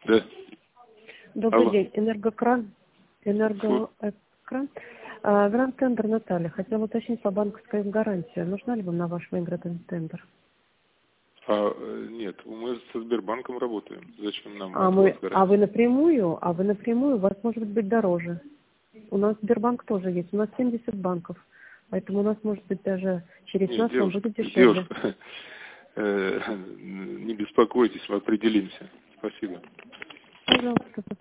Да. Добрый Алло. день. Энергокран. Гранд Тендер Наталья. Хотела уточнить по банковской гарантии. Нужна ли вам на ваш выигранный тендер? Нет, мы со Сбербанком работаем. Зачем нам А от вас вы гарантия? напрямую, у вас может быть дороже. У нас Сбербанк тоже есть. У нас 70 банков. Поэтому у нас может быть даже через Нет, нас вам девушка, будет дешевле. не беспокойтесь, мы определимся. Спасибо. Пожалуйста.